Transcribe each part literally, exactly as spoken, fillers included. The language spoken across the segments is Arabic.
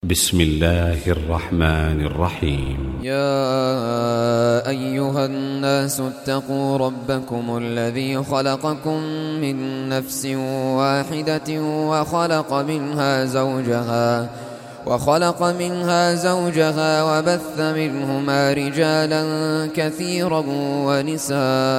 بسم الله الرحمن الرحيم. يا أيها الناس اتقوا ربكم الذي خلقكم من نفس واحدة وخلق منها زوجها وخلق منها زوجها وبث منهما رجالا كثيرا ونساء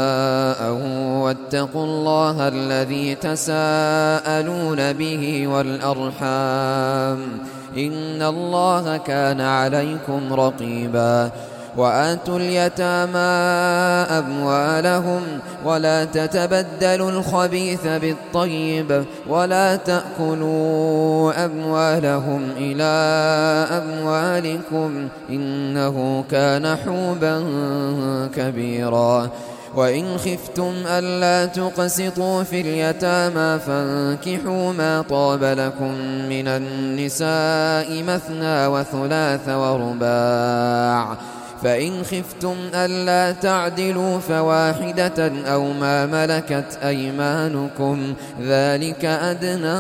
واتقوا الله الذي تساءلون به والأرحام إن الله كان عليكم رقيبا. وآتوا اليتامى أموالهم ولا تتبدلوا الخبيث بالطيب ولا تأكلوا أموالهم إلى أموالكم إنه كان حوبا كبيرا. وإن خفتم ألا تقسطوا في اليتامى فانكحوا ما طاب لكم من النساء مثنى وثلاث ورباع، فإن خفتم ألا تعدلوا فواحدة أو ما ملكت أيمانكم ذلك أدنى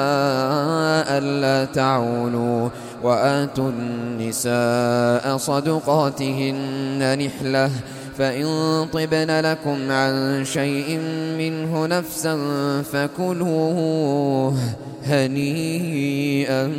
ألا تعولوا. وآتوا النساء صدقاتهن نحلة فإن طبن لكم عن شيء منه نفسا فكلوه هنيئا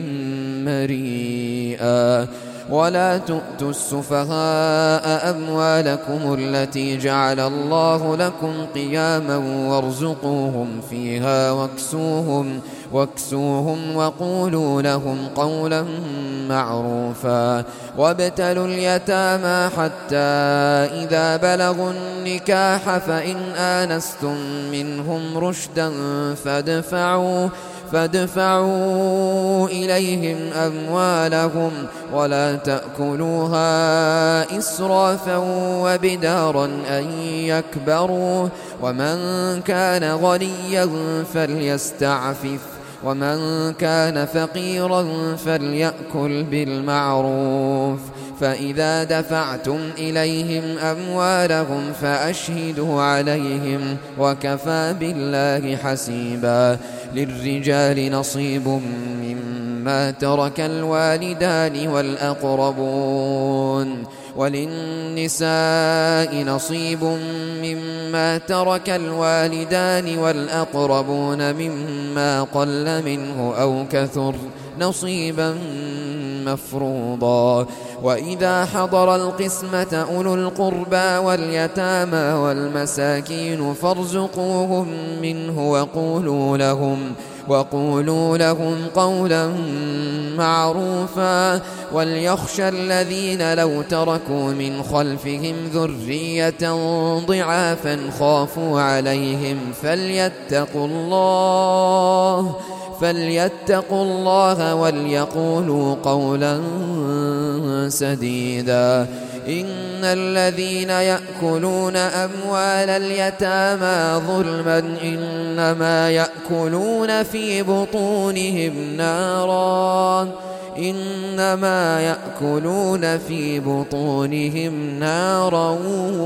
مريئا. ولا تؤتوا السفهاء أموالكم التي جعل الله لكم قياما وارزقوهم فيها واكسوهم واكسوهم وقولوا لهم قولا معروفا. وابتلوا اليتامى حتى إذا بلغوا النكاح فإن آنستم منهم رشدا فادفعوا فادفعوا إليهم أموالهم ولا تأكلوها إسرافا وبدارا أن يكبروا. ومن كان غنيا فليستعفف ومن كان فقيرا فليأكل بالمعروف. فإذا دفعتم إليهم أموالهم فأشهدوا عليهم وكفى بالله حسيبا. للرجال نصيب مما ترك الوالدان والأقربون وللنساء نصيب مما ترك الوالدان والأقربون مما قل منه أو كثر نصيبا مفروضا. وإذا حضر القسمة أولو القربى واليتامى والمساكين فارزقوهم منه وقولوا لهم وقولوا لهم قولا معروفا. وليخشى الذين لو تركوا من خلفهم ذرية ضعافا خافوا عليهم فليتقوا الله فليتقوا الله وليقولوا قولا سديدا. إن الذين يأكلون أموال اليتامى ظلما إنما يأكلون في بطونهم نارا إنما يأكلون في بطونهم نارا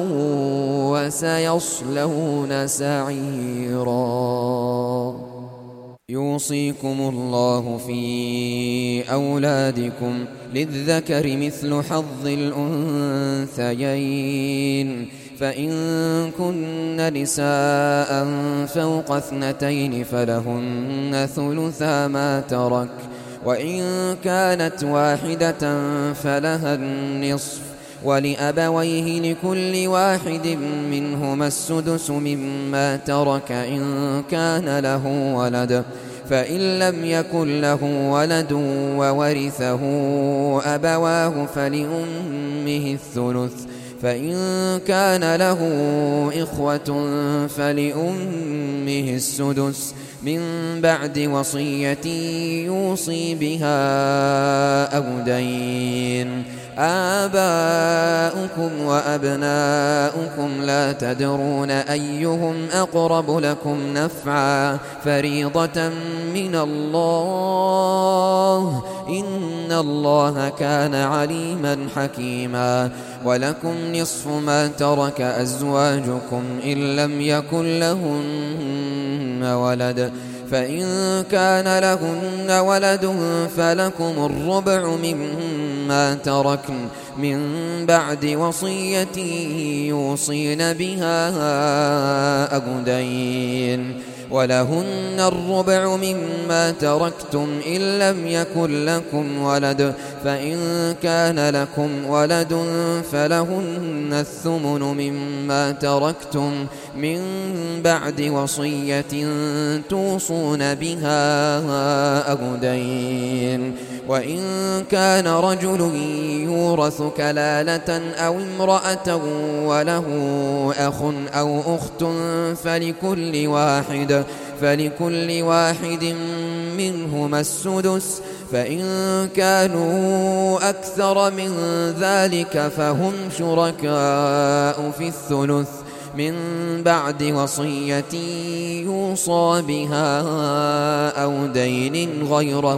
وسيصلون سعيرا. يوصيكم الله في أولادكم للذكر مثل حظ الأنثيين، فإن كن نساء فوق اثنتين فلهن ثلثا ما ترك، وإن كانت واحدة فلها النصف، ولأبويه لكل واحد منهما السدس مما ترك إن كان له ولد، فإن لم يكن له ولد وورثه أبواه فلأمه الثلث، فإن كان له إخوة فلأمه السدس من بعد وصية يوصي بها أو دين. آباؤكم وأبناؤكم لا تدرون أيهم أقرب لكم نفعا فريضة من الله إن الله كان عليما حكيما. ولكم نصف ما ترك أزواجكم إن لم يكن لهن ولد، فإن كان لهن ولد فلكم الربع مما تركن من بعد وصية يوصين بها أو دين، ولهن الربع مما تركتم إن لم يكن لكم ولد، فإن كان لكم ولد فلهن الثمن مما تركتم من بعد وصية توصون بها أو دين. وإن كان رجل يورث كلالة أو امرأة وله أخ أو أخت فلكل واحد فلكل واحد منهما السدس، فإن كانوا أكثر من ذلك فهم شركاء في الثلث من بعد وصية يوصى بها أو دين غير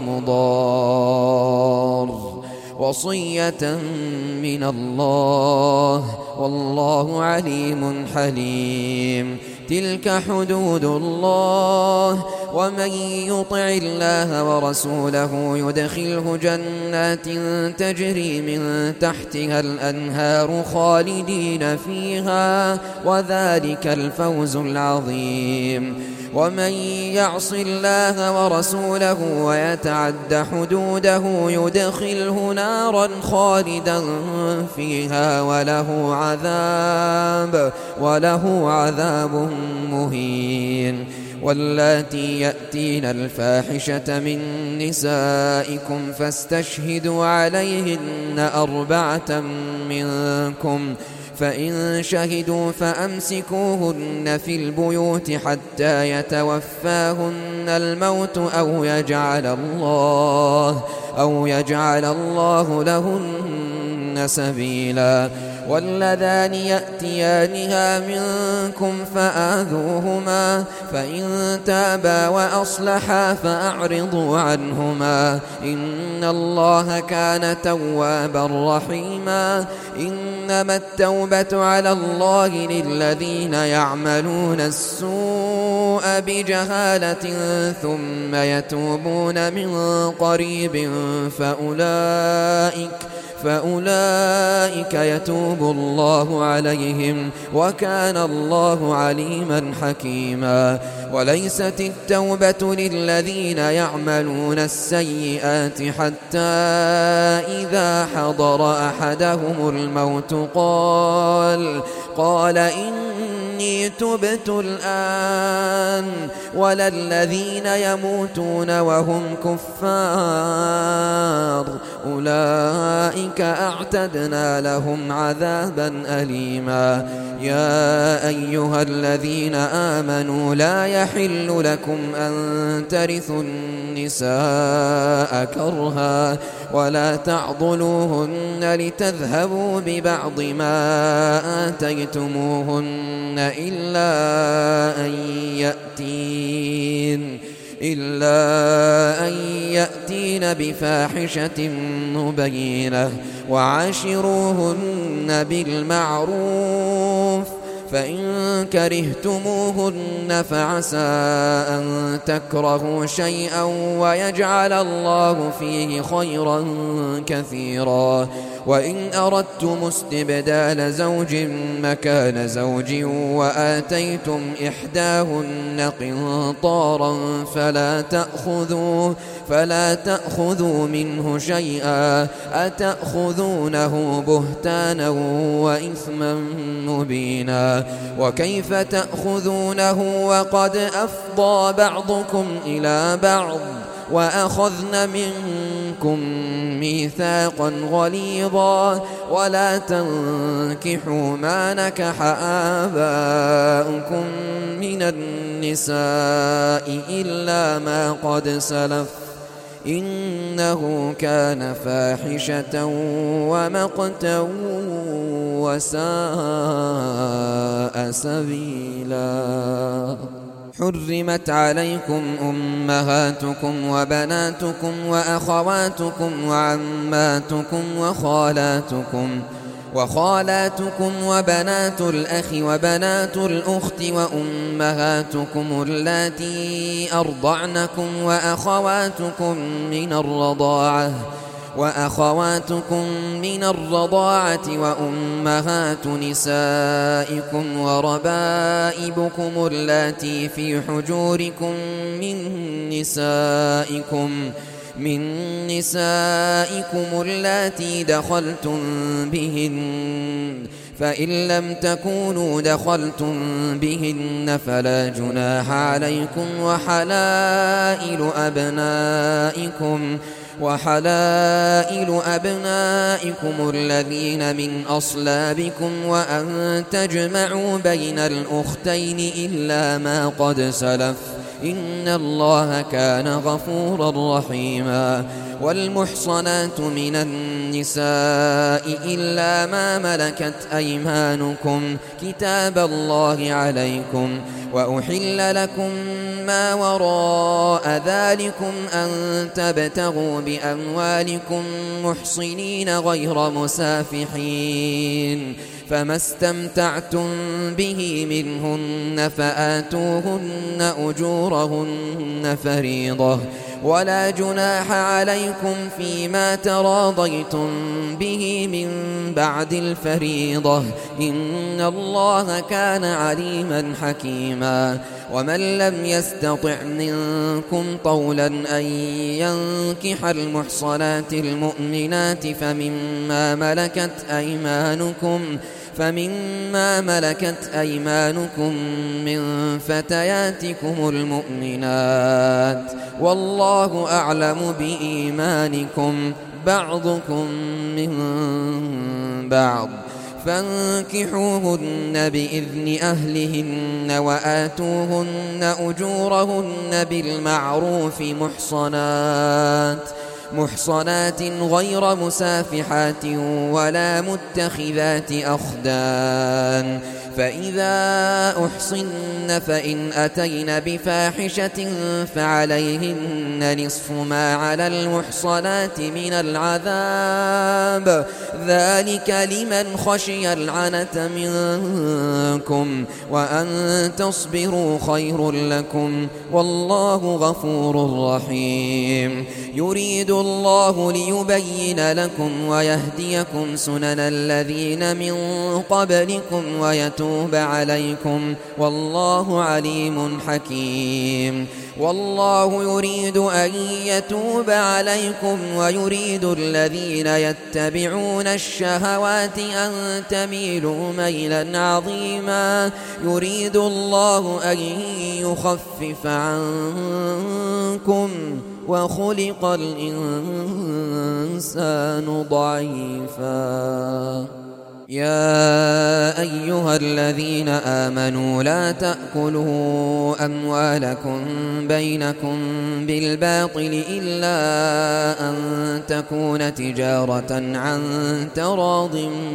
مضار، وصية من الله والله عليم حليم. تلك حدود الله، ومن يطع الله ورسوله يدخله جنات تجري من تحتها الأنهار خالدين فيها، وذلك الفوز العظيم. ومن يعص الله ورسوله ويتعد حدوده يدخله نارا خالدا فيها وله عذاب وله عذاب مهين. واللاتي يأتين الفاحشة من نسائكم فاستشهدوا عليهن أربعة منكم، فإن شهدوا فأمسكوهن في البيوت حتى يتوفاهن الموت أو يجعل الله أو يجعل الله لهن سبيلا. واللذان يأتيانها منكم فآذوهما، فإن تابا وأصلحا فأعرضوا عنهما، إن الله كان توابا رحيما. إنما التوبة على الله للذين يعملون السوء بجهالة ثم يتوبون من قريب فأولئك فأولئك يتوب الله عليهم، وكان الله عليما حكيما. وليست التوبة للذين يعملون السيئات حتى إذا حضر أحدهم الموت قال قال إني تبت الآن، ولا الذين يموتون وهم كفار أولئك أعتدنا لهم عذابا أليما. يا أيها الذين آمنوا لا يحل لكم أن ترثوا النساء كرها ولا تعضلوهن لتذهبوا ببعض ما آتيتموهن إلا أن يأتين إلا أن يأتين بفاحشة مبينة، وعاشروهن بالمعروف، فإن كرهتموهن فعسى أن تكرهوا شيئا ويجعل الله فيه خيرا كثيرا. وإن أردتم استبدال زوج مكان زوج وآتيتم إحداهن قنطارا فلا تأخذوا فلا تأخذوا منه شيئا، أتأخذونه بهتانا وإثما مبينا. وكيف تأخذونه وقد أفضى بعضكم إلى بعض وأخذن منكم ميثاقا غليظا. ولا تنكحوا ما نكح آباؤكم من النساء إلا ما قد سلف، إنه كان فاحشة ومقتا وساء سبيلا. حرمت عليكم أمهاتكم وبناتكم وأخواتكم وعماتكم وخالاتكم وخالاتكم وبنات الأخ وبنات الأخت وأمهاتكم اللاتي أرضعنكم وأخواتكم من الرضاعة وأخواتكم من الرضاعة وأمهات نسائكم وربائبكم اللاتي في حجوركم من نسائكم من نسائكم اللاتي دخلتم بهن فإن لم تكونوا دخلتم بهن فلا جناح عليكم وحلائل أبنائكم وحلائل أبنائكم الذين من أصلابكم وأن تجمعوا بين الأختين إلا ما قد سلف إن الله كان غفورا رحيما والمحصنات من النساء إلا ما ملكت أيمانكم كتاب الله عليكم وأحل لكم ما وراء ذلكم أن تبتغوا بأموالكم محصنين غير مسافحين فما استمتعتم به منهن فآتوهن أجورهن فريضة ولا جناح عليكم فيما تراضيتم به من بعد الفريضة إن الله كان عليما حكيما ومن لم يستطع منكم طولا أن ينكح المحصنات المؤمنات فمما ملكت أيمانكم فمما ملكت أيمانكم من فتياتكم المؤمنات والله أعلم بإيمانكم بعضكم من بعض فانكحوهن بإذن أهلهن وآتوهن أجورهن بالمعروف محصنات محصنات غير مسافحات ولا متخذات أخدان فإذا أحصن فإن أتين بفاحشة فعليهن نصف ما على المحصنات من العذاب ذلك لمن خشي العنة منكم وأن تصبروا خير لكم والله غفور رحيم يريد الله ليبين لكم ويهديكم سنن الذين من قبلكم ويتوب عليكم والله عليم حكيم والله يريد أن يتوب عليكم ويريد الذين يتبعون الشهوات أن تميلوا ميلا عظيما يريد الله أن يخفف عنكم وخلق الإنسان ضعيفا يا أيها الذين آمنوا لا تأكلوا أموالكم بينكم بالباطل إلا أن تكون تجارة عن تراض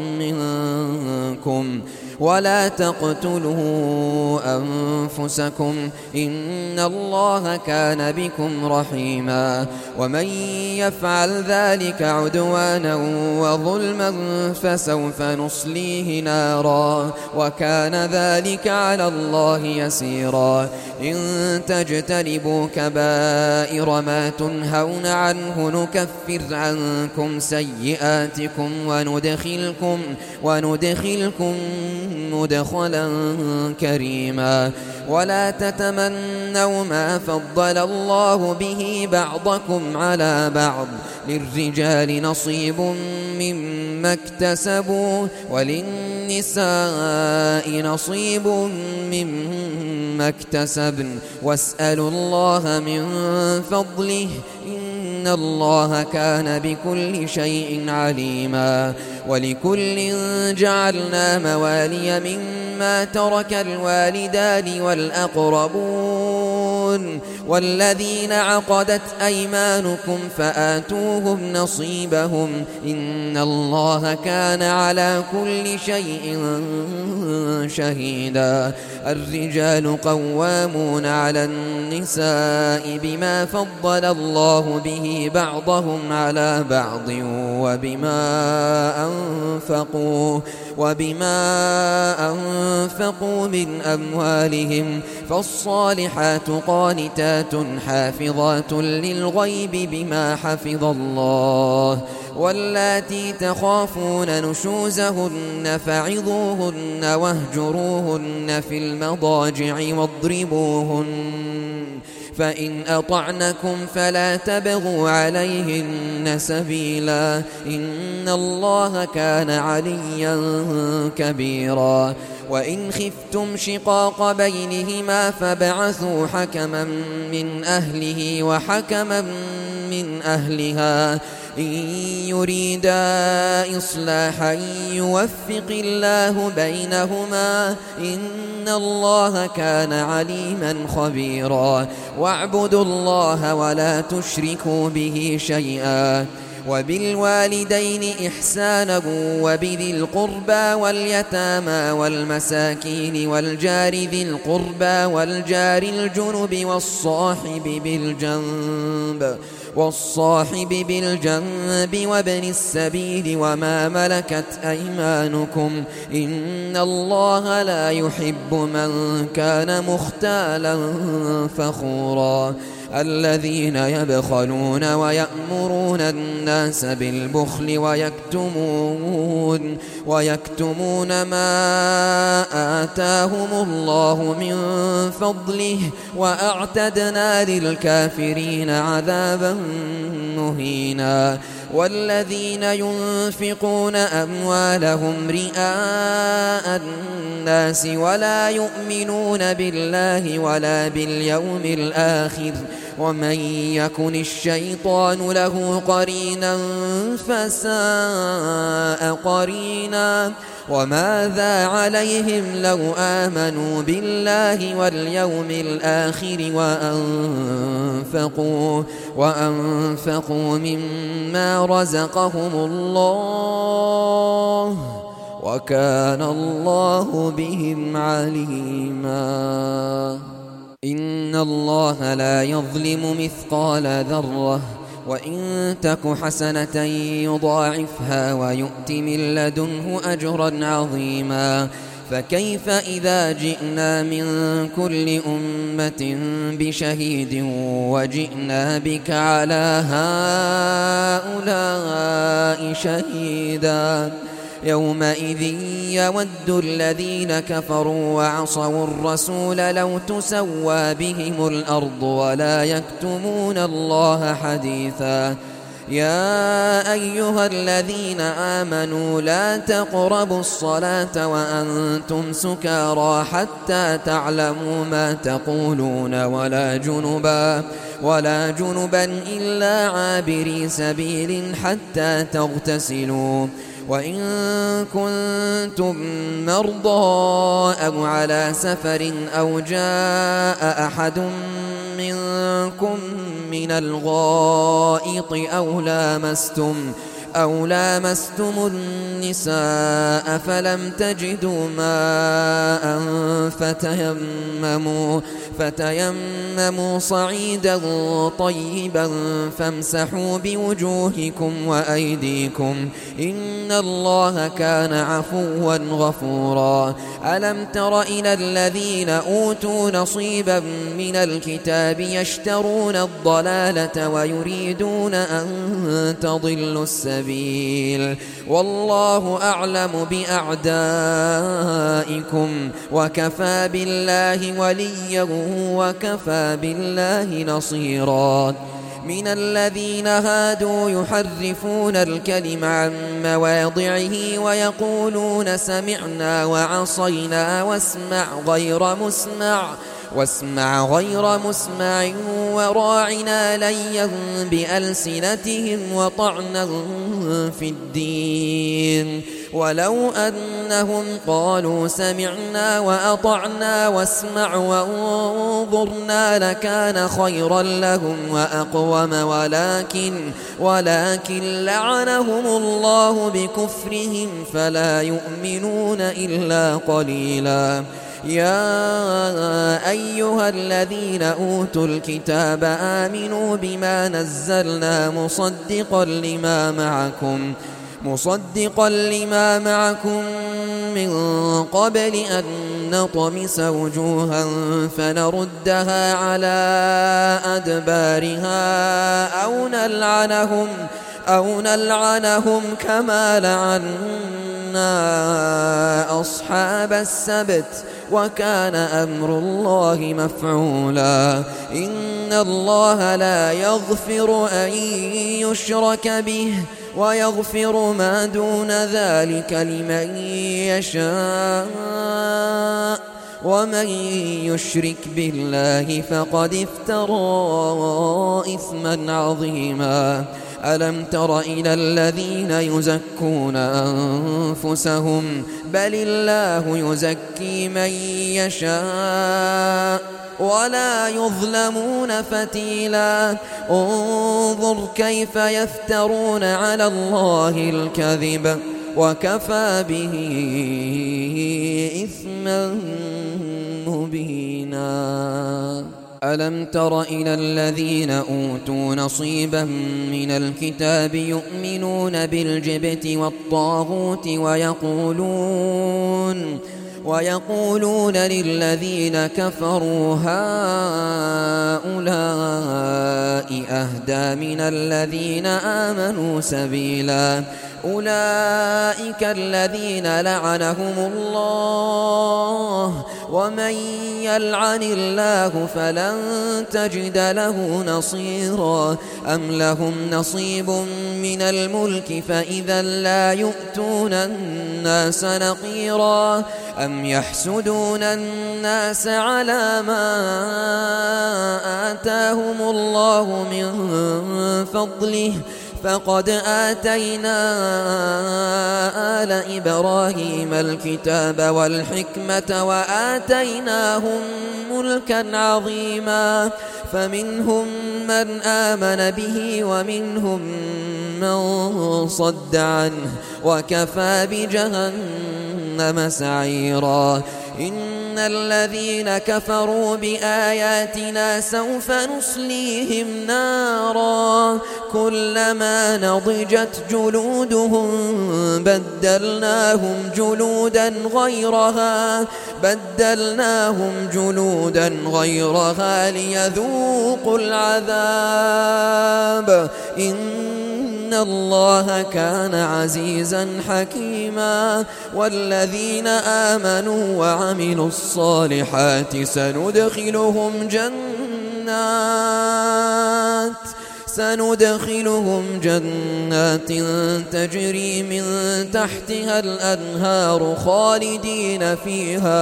منكم ولا تقتلوا أنفسكم إن الله كان بكم رحيما ومن يفعل ذلك عدوانا وظلما فسوف نصليه نارا وكان ذلك على الله يسيرا إن تجتنبوا كبائر ما تنهون عنه نكفر عنكم سيئاتكم وندخلكم وندخلكم مدخلا كريما ولا تتمنوا ما فضل الله به بعضكم على بعض للرجال نصيب مما اكتسبوا وللنساء نصيب مما اكتسبن واسألوا الله من فضله إن الله كان بكل شيء عليما ولكل جعلنا موالي مما ترك الوالدان والأقربون والذين عقدت أيمانكم فآتوهم نصيبهم إن الله كان على كل شيء شهيدا الرجال قوامون على النساء بما فضل الله به بعضهم على بعض وبما أنفقوا وبما أنفقوا من أموالهم فالصالحات قانتات حافظات للغيب بما حفظ الله واللاتي تخافون نشوزهن فعظوهن واهجروهن في المضاجع واضربوهن فإن أطعنكم فلا تبغوا عليهن سبيلا إن الله كان عليا كبيرا وإن خفتم شقاق بينهما فابعثوا حكما من أهله وحكما من أهلها إن يريدا إصلاحا يوفق الله بينهما إن الله كان عليما خبيرا واعبدوا الله ولا تشركوا به شيئا وبالوالدين إحسانا وبذي القربى واليتامى والمساكين والجار ذي القربى والجار الجنب والصاحب بالجنب والصاحب بالجنب وابن السبيل وما ملكت أيمانكم إن الله لا يحب من كان مختالا فخورا الذين يبخلون ويأمرون الناس بالبخل ويكتمون ويكتمون ما آتاهم الله من فضله وأعتدنا للكافرين عذابا مهينا والذين ينفقون أموالهم رئاء الناس ولا يؤمنون بالله ولا باليوم الآخر ومن يكن الشيطان له قرينا فساء قرينا وماذا عليهم لو آمنوا بالله واليوم الآخر وأنفقوا, وأنفقوا مما رزقهم الله وكان الله بهم عليما إن الله لا يظلم مثقال ذرة وإن تك حسنة يضاعفها ويؤت من لدنه أجرا عظيما فكيف إذا جئنا من كل أمة بشهيد وجئنا بك على هؤلاء شهيدا يومئذ يود الذين كفروا وعصوا الرسول لو تسوى بهم الأرض ولا يكتمون الله حديثا يا أيها الذين آمنوا لا تقربوا الصلاة وأنتم سكارى حتى تعلموا ما تقولون ولا جنبا ولا جنبا إلا عابري سبيل حتى تغتسلوا وإن كنتم مرضى أو على سفر أو جاء أحد منكم من الغائط أو لامستم أو لامستم النساء فلم تجدوا ماء فتيمموا فتيمموا صعيدا طيبا فامسحوا بوجوهكم وأيديكم إن الله كان عفوا غفورا ألم تر إلى الذين أوتوا نصيبا من الكتاب يشترون الضلالة ويريدون أن تضلوا السبيل والله أعلم بأعدائكم وكفى بالله وليا وكفى بالله نصيرا من الذين هادوا يحرفون الكلم عن مواضعه ويقولون سمعنا وعصينا واسمع غير مسمع واسمع غير مسمع وراعنا ليا بألسنتهم وطعنا في الدين ولو أنهم قالوا سمعنا وأطعنا واسمع وانظرنا لكان خيرا لهم وأقوم ولكن, ولكن لعنهم الله بكفرهم فلا يؤمنون إلا قليلا. يا أيها الذين أوتوا الكتاب آمنوا بما نزلنا مصدقا لما معكم مصدقا لما معكم من قبل أن نطمس وجوها فنردها على أدبارها أو نلعنهم أو نلعنهم كما لعنا أصحاب السبت وكان أمر الله مفعولا. إن الله لا يغفر أن يشرك به ويغفر ما دون ذلك لمن يشاء ومن يشرك بالله فقد افترى إثما عظيما. ألم تر إلى الذين يزكون أنفسهم بل الله يزكي من يشاء ولا يظلمون فتيلا. انظر كيف يفترون على الله الكذب وكفى به إثما مبينا. ألم تر إلى الذين أوتوا نصيبا من الكتاب يؤمنون بالجبت والطاغوت ويقولون ويقولون للذين كفروا هؤلاء أهدى من الذين آمنوا سبيلا. أولئك الذين لعنهم الله ومن يلعن الله فلن تجد له نصيرا. أم لهم نصيب من الملك فإذا لا يؤتون الناس نقيرا. أم يحسدون الناس على ما آتاهم الله من فضله فقد آتينا آل إبراهيم الكتاب والحكمة وآتيناهم ملكا عظيما. فمنهم من آمن به ومنهم من صد عنه وكفى بجهنم سعيرا. إن الذين كفروا بآياتنا سوف نصليهم نارا كلما نضجت جلودهم بدلناهم جلودا غيرها بدلناهم جلودا غيرها ليذوقوا العذاب. إن الله كان عزيزا حكيما. والذين آمنوا وعملوا الصالحات سندخلهم جنات سندخلهم جنات تجري من تحتها الأنهار خالدين فيها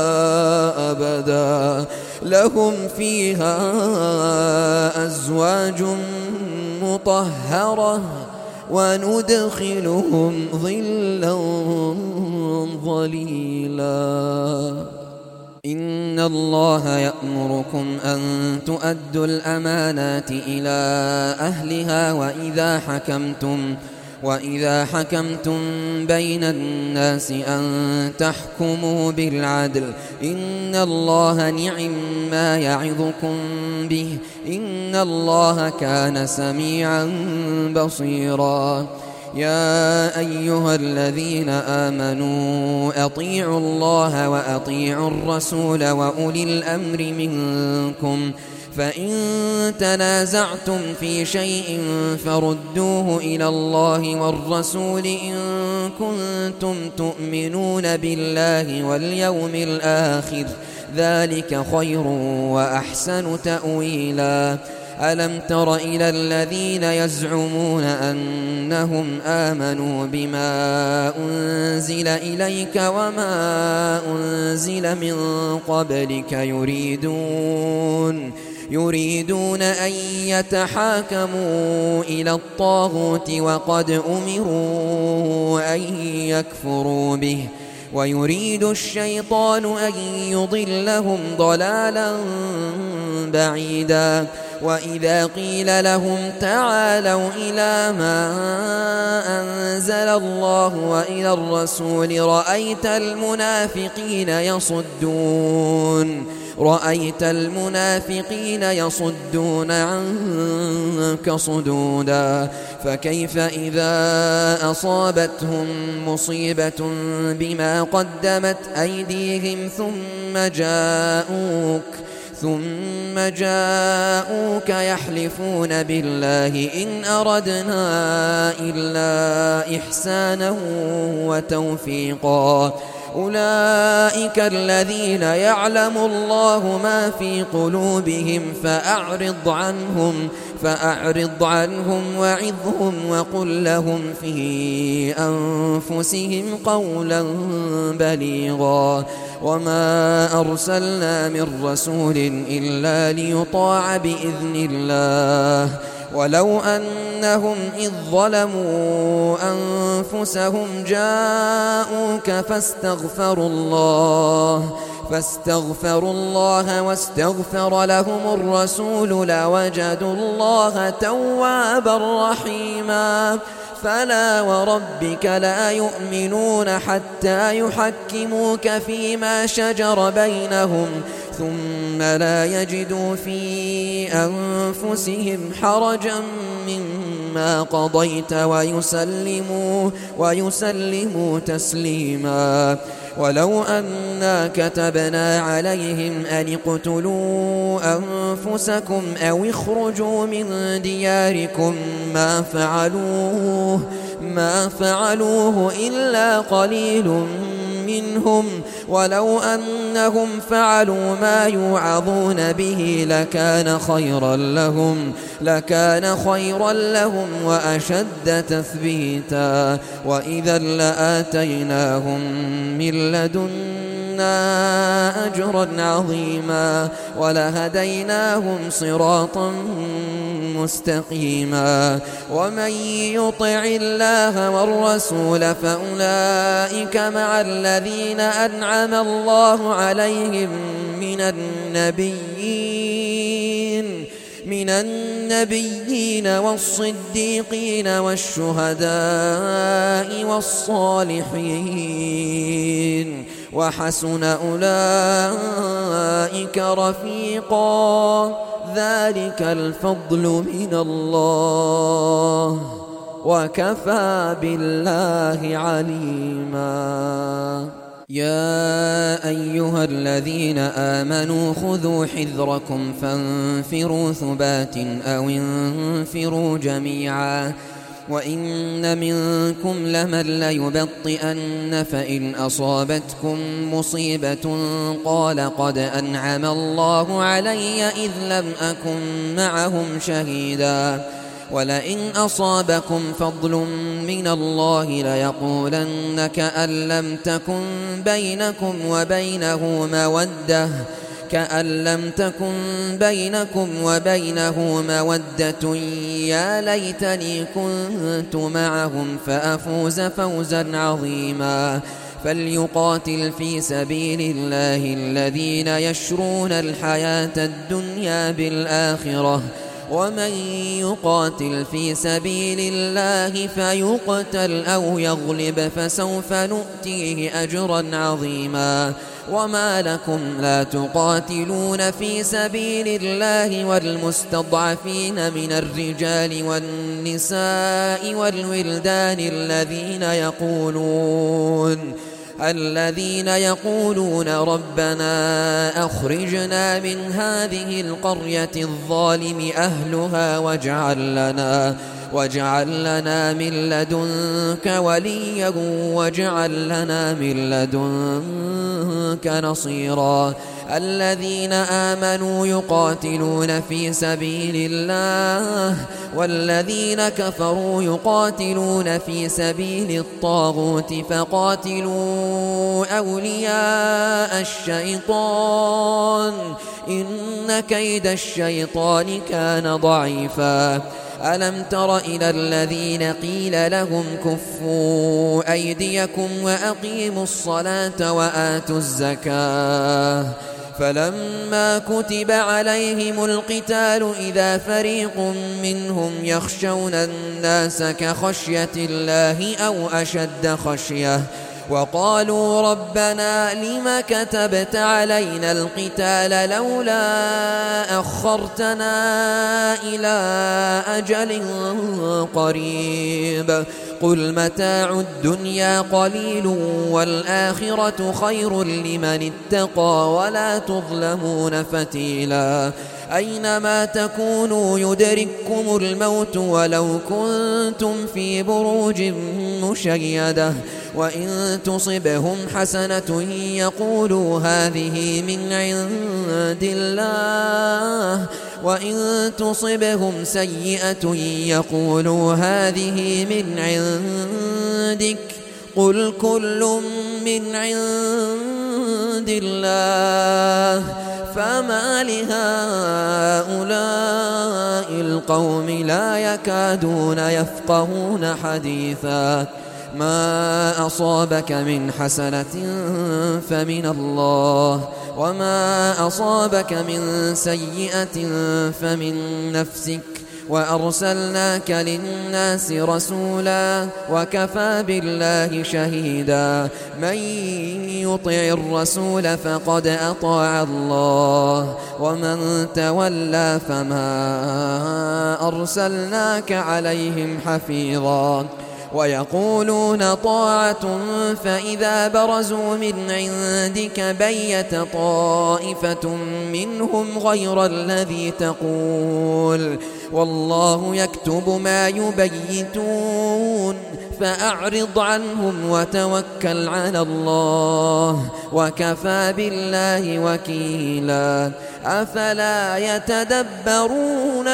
أبدا لهم فيها أزواج مطهرة وندخلهم ظلا ظليلا. إن الله يأمركم أن تؤدوا الأمانات إلى أهلها وإذا حكمتم وإذا حكمتم بين الناس أن تحكموا بالعدل. إن الله نعم ما يعظكم به إن الله كان سميعا بصيرا. يا أيها الذين آمنوا أطيعوا الله وأطيعوا الرسول وأولي الأمر منكم فإن تنازعتم في شيء فردوه إلى الله والرسول إن كنتم تؤمنون بالله واليوم الآخر ذلك خير وأحسن تأويلا. ألم تر إلى الذين يزعمون أنهم آمنوا بما أنزل إليك وما أنزل من قبلك يريدون يريدون أن يتحاكموا إلى الطاغوت وقد أمروا أن يكفروا به ويريد الشيطان أن يضلهم ضلالا بعيدا وإذا قيل لهم تعالوا إلى ما أنزل الله وإلى الرسول رأيت المنافقين يصدون رأيت المنافقين يصدون عنك صدودا فكيف إذا أصابتهم مصيبة بما قدمت أيديهم ثم جاءوك ثم جاءوك يحلفون بالله إن أردنا إلا إحسانا وتوفيقا أولئك الذين يعلم الله ما في قلوبهم فأعرض عنهم فأعرض عنهم وعظهم وقل لهم في أنفسهم قولا بليغا وما أرسلنا من رسول إلا ليطاع بإذن الله ولو أنهم إذ ظلموا أنفسهم جاءوك فاستغفروا الله فاستغفروا الله واستغفر لهم الرسول لوجدوا الله توابا رحيما فلا وربك لا يؤمنون حتى يحكموك فيما شجر بينهم ثم لا يجدوا في أنفسهم حرجا مما قضيت ويسلموا, ويسلموا تسليما ولو أنا كتبنا عليهم أن اقتلوا أنفسكم أو اخرجوا من دياركم ما فعلوه ما فعلوه إلا قليل منهم ولو أنهم فعلوا ما يوعظون به لكان خيرا لهم لكان خيرا لهم وأشد تثبيتا وإذا لآتيناهم من لدنا أجرا عظيما ولهديناهم صراطا مستقيما ومن يطع الله والرسول فأولئك مع الذين أنعم الله عليهم من النبيين من النبيين والصديقين والشهداء والصالحين وحسن أولئك رفيقا ذلك الفضل من الله وكفى بالله عليما يا أيها الذين آمنوا خذوا حذركم فانفروا ثبات أو انفروا جميعا وإن منكم لمن ليبطئن فإن أصابتكم مصيبة قال قد أنعم الله علي إذ لم أكن معهم شهيدا ولئن أصابكم فضل من الله ليقولن كأن لم تكن بينكم وبينه مودة كأن لم تكن بينكم وبينه مودة يا ليتني كنت معهم فأفوز فوزا عظيما فليقاتل في سبيل الله الذين يشرون الحياة الدنيا بالآخرة ومن يقاتل في سبيل الله فيقتل أو يغلب فسوف نؤتيه أجرا عظيما وما لكم لا تقاتلون في سبيل الله والمستضعفين من الرجال والنساء والولدان الذين يقولون الذين يقولون ربنا أخرجنا من هذه القرية الظالم أهلها واجعل لنا واجعل لنا من لدنك وليا واجعل لنا من لدنك نصيرا الذين آمنوا يقاتلون في سبيل الله والذين كفروا يقاتلون في سبيل الطاغوت فقاتلوا أولياء الشيطان إن كيد الشيطان كان ضعيفا ألم تر إلى الذين قيل لهم كفوا أيديكم وأقيموا الصلاة وآتوا الزكاة فلما كتب عليهم القتال إذا فريق منهم يخشون الناس كخشية الله أو أشد خشية وقالوا ربنا لم كتبت علينا القتال لولا أخرتنا إلى أجل قريب قل متاع الدنيا قليل والآخرة خير لمن اتقى ولا تظلمون فتيلا أينما تكونوا يدرككم الموت ولو كنتم في بروج مشيدة وإن تصبهم حسنة يقولوا هذه من عند الله وإن تصبهم سيئة يقولوا هذه من عندك قل كل من عند الله فما لهؤلاء القوم لا يكادون يفقهون حديثا ما أصابك من حسنة فمن الله وما أصابك من سيئة فمن نفسك وأرسلناك للناس رسولا وكفى بالله شهيدا من يطع الرسول فقد أطاع الله ومن تولى فما أرسلناك عليهم حفيظا ويقولون طاعة فإذا برزوا من عندك بيت طائفة منهم غير الذي تقول والله يكتب ما يبيتون فأعرض عنهم وتوكل على الله وكفى بالله وكيلا أفلا يتدبرون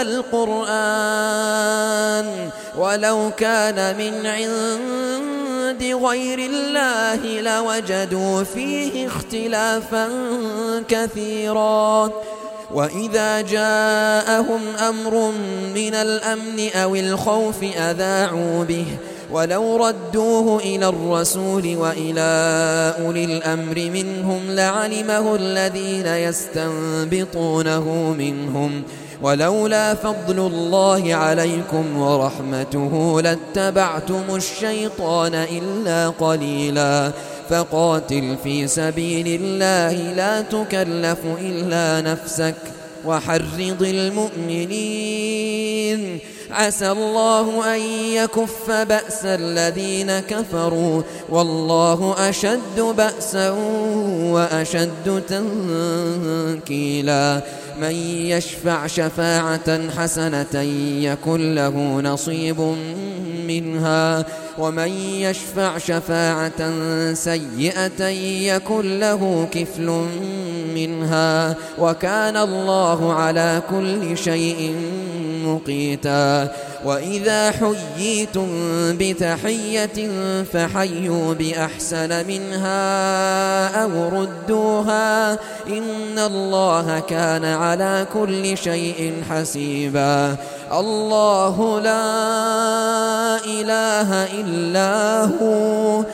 القرآن ولو كان من عند غير الله لوجدوا فيه اختلافا كثيرا وإذا جاءهم أمر من الأمن أو الخوف أذاعوا به ولو ردوه إلى الرسول وإلى أولي الأمر منهم لعلمه الذين يستنبطونه منهم ولولا فضل الله عليكم ورحمته لاتبعتم الشيطان إلا قليلا فقاتل في سبيل الله لا تكلف إلا نفسك وحرض المؤمنين عسى الله أن يكف بأس الذين كفروا والله أشد بأسا وأشد تنكيلا من يشفع شفاعة حسنة يكن له نصيب منها ومن يشفع شفاعة سيئة يكن له كفل منها وكان الله على كل شيء مقيتا وإذا حييتم بتحية فحيوا بأحسن منها أو ردوها إن الله كان على كل شيء حسيبا الله لا إله إلا هو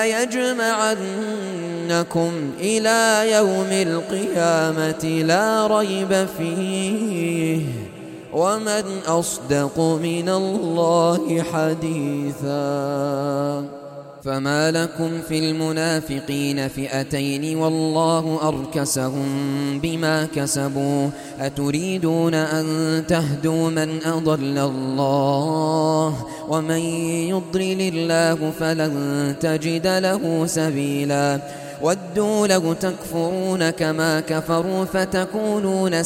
ليجمعنكم إلى يوم القيامة لا ريب فيه ومن أصدق من الله حديثا فما لكم في المنافقين فئتين والله أركسهم بما كسبوا أتريدون أن تهدوا من أضل الله ومن يضلل الله فلن تجد له سبيلا ودوا لو تكفرون كما كفروا فتكونون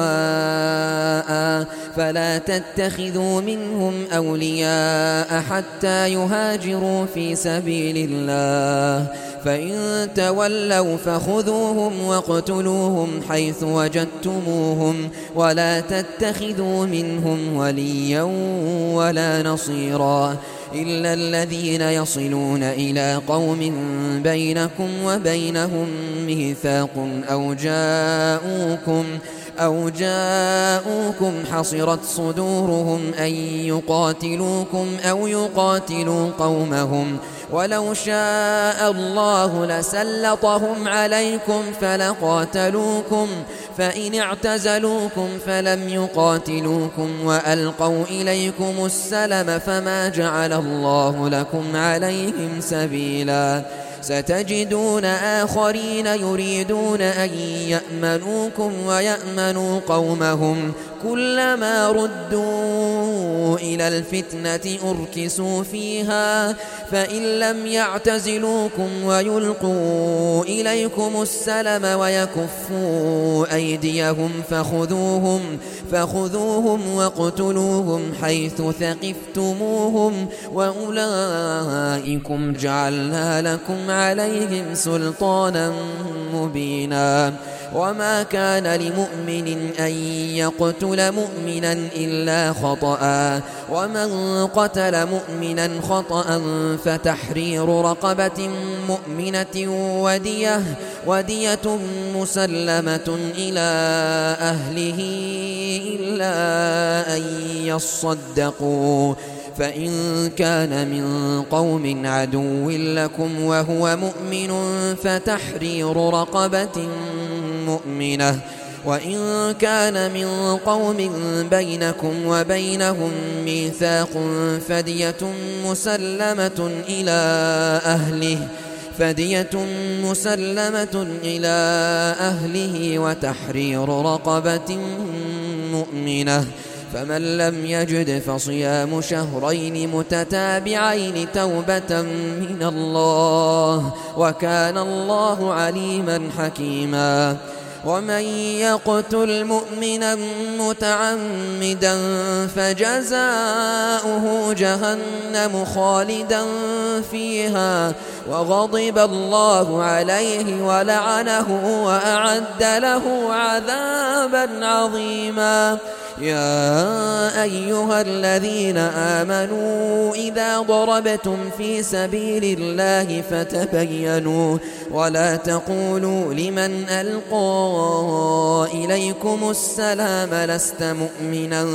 سواء فلا تتخذوا منهم أولياء حتى يهاجروا في سبيل الله فإن تولوا فخذوهم واقتلوهم حيث وجدتموهم ولا تتخذوا منهم وليا ولا نصيرا إلا الذين يصلون إلى قوم بينكم وبينهم ميثاق أو جاءوكم أو جاءوكم حصرت صدورهم أن يقاتلوكم أو يقاتلوا قومهم ولو شاء الله لسلطهم عليكم فلقاتلوكم فإن اعتزلوكم فلم يقاتلوكم وألقوا إليكم السلم فما جعل الله لكم عليهم سبيلا ستجدون آخرين يريدون أن يأمنوكم ويأمنوا قومهم كلما ردوا إلى الفتنة أركسوا فيها فإن لم يعتزلوكم ويلقوا إليكم السلم ويكفوا أيديهم فخذوهم فخذوهم واقتلوهم حيث ثقفتموهم وأولئكم جعلنا لكم عليهم سلطانا مبينا وما كان لمؤمن أن يقتل مؤمنا إلا خطأ ومن قتل مؤمنا خطأ فتحرير رقبة مؤمنة ودية ودية مسلمة إلى أهله إلا أن يصدقوا فإن كان من قوم عدو لكم وهو مؤمن فتحرير رقبة مؤمنة وإن كان من قوم بينكم وبينهم ميثاق فدية مسلمة إلى أهله فدية مسلمة إلى أهله وتحرير رقبة مؤمنة فمن لم يجد فصيام شهرين متتابعين توبة من الله وكان الله عليما حكيما ومن يقتل مؤمنا متعمدا فجزاؤه جهنم خالدا فيها وغضب الله عليه ولعنه وأعد له عذابا عظيما يا أيها الذين آمنوا إذا ضربتم في سبيل الله فتبينوا ولا تقولوا لمن ألقى إليكم السلام لست مؤمنا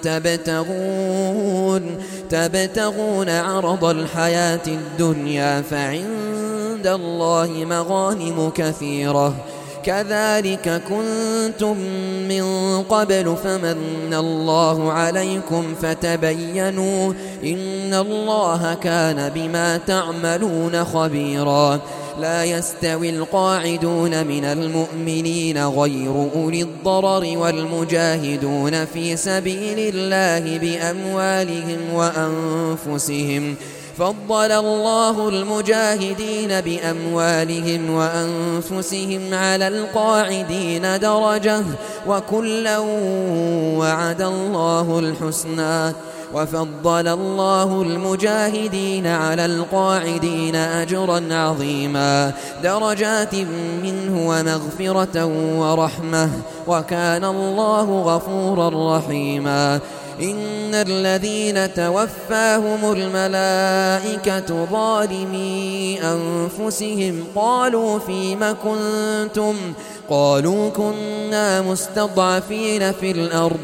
تبتغون تبتغون عرض الحياة الدنيا فعند الله مغانم كثيرة كذلك كنتم من قبل فمن الله عليكم فتبينوا إن الله كان بما تعملون خبيرا لا يستوي القاعدون من المؤمنين غير أولي الضرر والمجاهدون في سبيل الله بأموالهم وأنفسهم فضل الله المجاهدين بأموالهم وأنفسهم على القاعدين درجة وكلا وعد الله الحسنى وفضل الله المجاهدين على القاعدين أجرا عظيما درجات منه ومغفرة ورحمة وكان الله غفورا رحيما إن الذين توفاهم الملائكة ظالمي أنفسهم قالوا فيم كنتم قالوا كنا مستضعفين في الأرض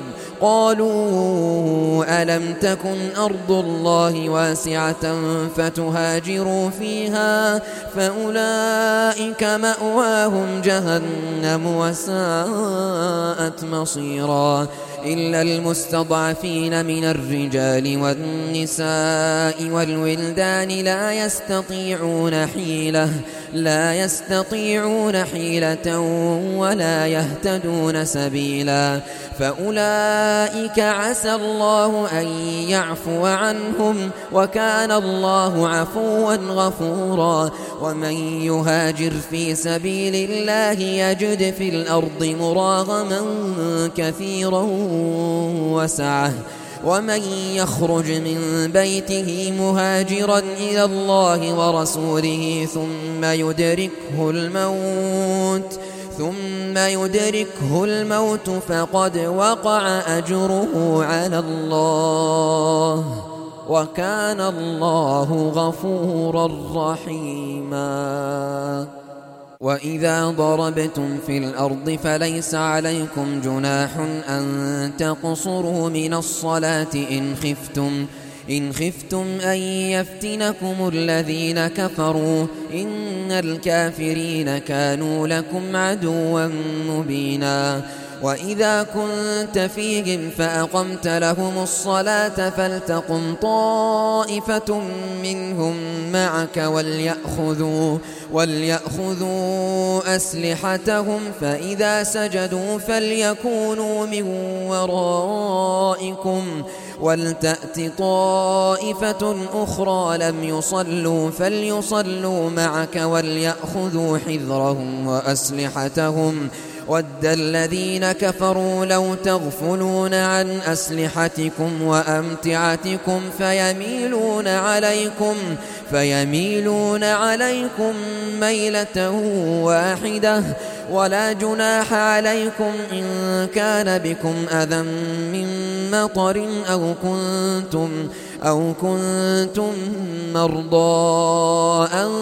قالوا ألم تكن أرض الله واسعة فتهاجروا فيها فأولئك مأواهم جهنم وساءت مصيرا إلا المستضعفين من الرجال والنساء والولدان لا يستطيعون حيلة لا يستطيعون حيلة ولا يهتدون سبيلا فأولئك عسى الله أن يعفو عنهم وكان الله عفوا غفورا ومن يهاجر في سبيل الله يجد في الأرض مراغما كثيرا وسعة ومن يخرج من بيته مهاجرا إلى الله ورسوله ثم يدركه الموت ثم يدركه الموت فقد وقع أجره على الله وكان الله غفورا رحيما وإذا ضربتم في الأرض فليس عليكم جناح أن تقصروا من الصلاة إن خفتم إن خفتم أن يفتنكم الذين كفروا إن الكافرين كانوا لكم عدوا مبينا وإذا كنت فيهم فأقمت لهم الصلاة فلتقم طائفة منهم معك وليأخذوا, وليأخذوا أسلحتهم فإذا سجدوا فليكونوا من ورائكم ولتأت طائفة أخرى لم يصلوا فليصلوا معك وليأخذوا حذرهم وأسلحتهم ود الذين كفروا لو تغفلون عن أسلحتكم وأمتعتكم فيميلون عليكم فيميلون عليكم ميلة واحدة ولا جناح عليكم إن كان بكم أذى من مطر أو كنتم أو كنتم مرضى أن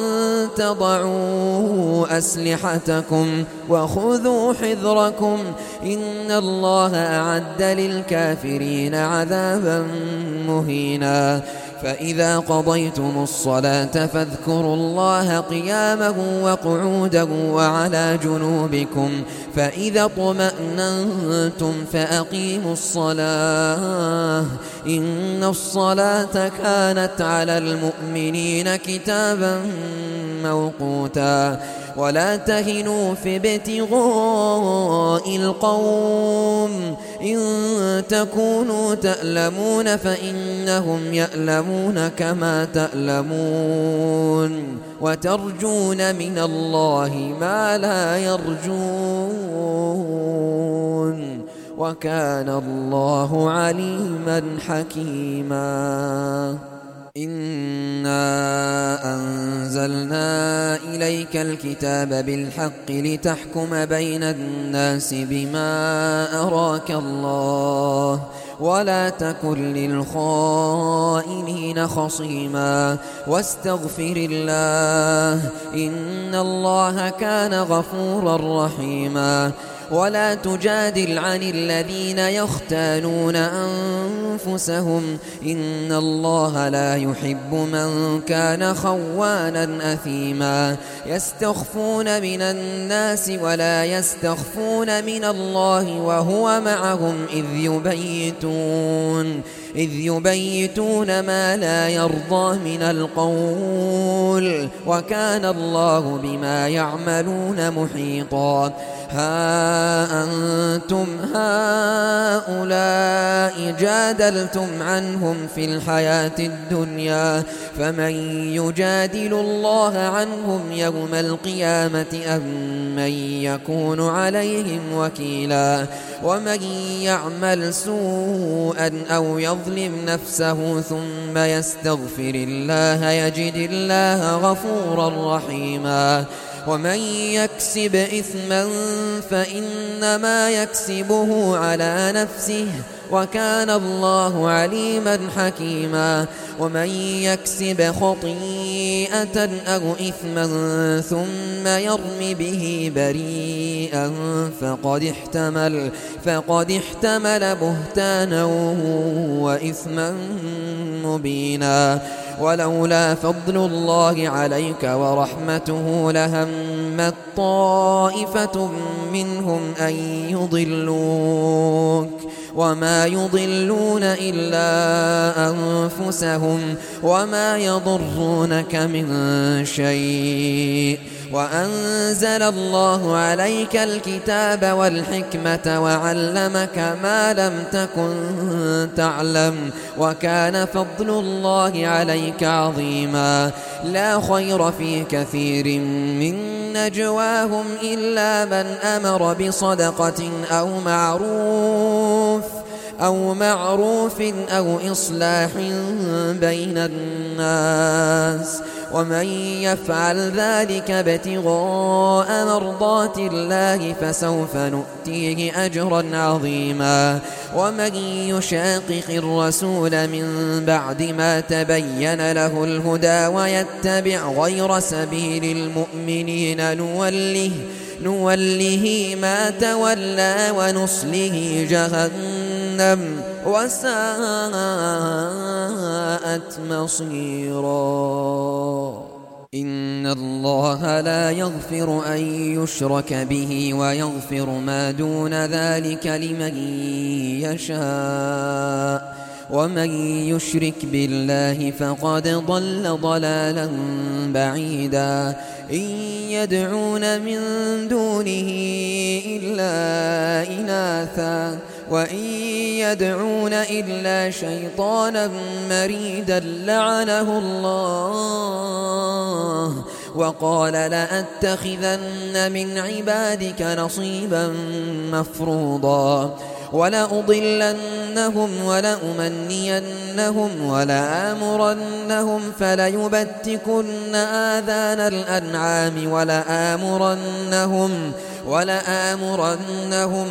تضعوا أسلحتكم وخذوا حذركم إن الله أعد للكافرين عذابا مهينا فإذا قضيتم الصلاة فاذكروا الله قياما وقعودا وعلى جنوبكم فإذا اطمأننتم فأقيموا الصلاة إن الصلاة كانت على المؤمنين كتابا موقوتا ولا تهنوا في ابتغاء القوم إن تكونوا تألمون فإنهم يألمون كما تألمون وترجون من الله ما لا يرجون وكان الله عليما حكيما إنا أنزلنا إليك الكتاب بالحق لتحكم بين الناس بما أراك الله ولا تكن للخائنين خصيما واستغفر الله إن الله كان غفورا رحيما ولا تجادل عن الذين يختانون أنفسهم إن الله لا يحب من كان خوانا أثيما يستخفون من الناس ولا يستخفون من الله وهو معهم إذ يبيتون إذ يبيتون ما لا يرضى من القول وكان الله بما يعملون محيطا ها أنتم هؤلاء جادلتم عنهم في الحياة الدنيا فمن يجادل الله عنهم يوم القيامة أم من يكون عليهم وكيلا ومن يعمل سوءا أو يظلم نفسه ثم يستغفر الله يجد الله غفورا رحيما ومن يكسب إثما فإنما يكسبه على نفسه وكان الله عليما حكيما ومن يكسب خطيئة أو إثما ثم يرم به بريئا فقد احتمل فقد احتمل بهتانا وإثما مبينا ولولا فضل الله عليك ورحمته لهمت طائفة منهم أن يضلوك وما يضلون إلا أنفسهم وما يضرونك من شيء. وأنزل الله عليك الكتاب والحكمة وعلمك ما لم تكن تعلم وكان فضل الله عليك عظيما. لا خير في كثير من نجواهم إلا من أمر بصدقة أو معروف أو معروف أو إصلاح بين الناس، ومن يفعل ذلك ابتغاء مرضات الله فسوف نؤتيه أجرا عظيما. ومن يشاقق الرسول من بعد ما تبين له الهدى ويتبع غير سبيل المؤمنين نوله, نوله ما تولى ونصله جهنم وساءت مصيرا. إن الله لا يغفر أن يشرك به ويغفر ما دون ذلك لمن يشاء، ومن يشرك بالله فقد ضل ضلالا بعيدا. إن يدعون من دونه إلا إناثا وإن يدعون إلا شيطانا مريدا لعنه الله وقال لأتخذن من عبادك نصيبا مفروضا. ولأضلنهم ولأمنينهم ولآمرنهم فليبتكن آذان الأنعام ولآمرنهم ولآمرنهم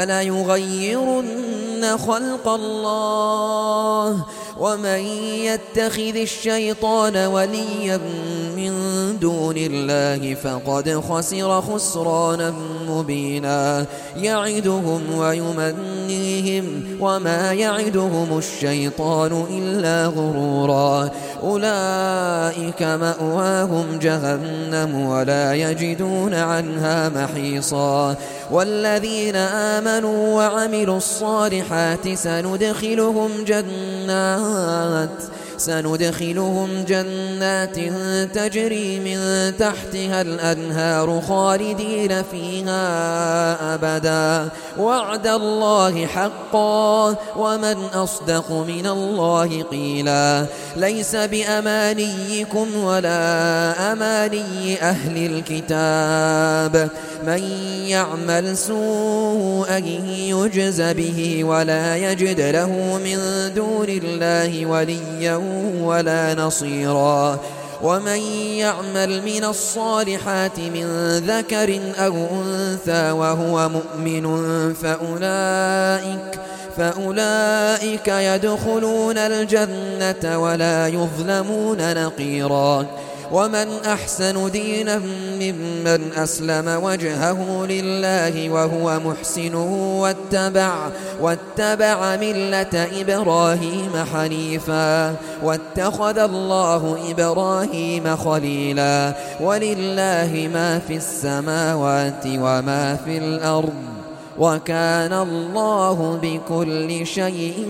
فليغيرن خلق الله. ومن يتخذ الشيطان وليا من دون الله فقد خسر خسرانا مبينا. يعدهم ويمنيهم وما يعدهم الشيطان إلا غرورا. أولئك مأواهم جهنم ولا يجدون عنها محيصا. والذين آمنوا وعملوا الصالحات سندخلهم جنات سندخلهم جنات تجري من تحتها الأنهار خالدين فيها أبدا. وعد الله حقا ومن أصدق من الله قيلا. ليس بأمانيكم ولا أماني أهل الكتاب. من يعمل سوءا يجز به ولا يجد له من دون الله وليا ولا نصيرا. ومن يعمل من الصالحات من ذكر أو أنثى وهو مؤمن فأولئك فأولئك يدخلون الجنة ولا يظلمون نقيرا. ومن أحسن دينا ممن أسلم وجهه لله وهو محسن واتبع, واتبع ملة إبراهيم حنيفا واتخذ الله إبراهيم خليلا. ولله ما في السماوات وما في الأرض وكان الله بكل شيء